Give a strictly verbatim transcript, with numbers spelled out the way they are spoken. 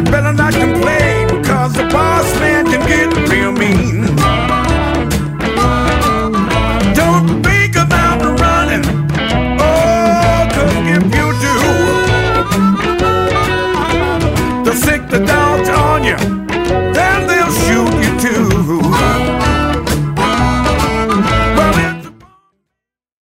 better not complain, because the boss man can get real mean. Don't think about running, oh, 'cause if you do, they'll sick the dogs on you.